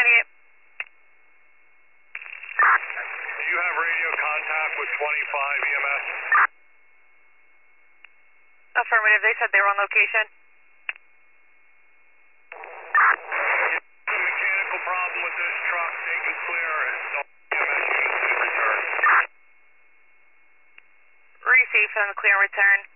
98. Do you have radio contact with 25 EMS? Affirmative, they said they were on location. A mechanical problem with this truck, they can clear and all EMS units should return. Receive from the clear and return.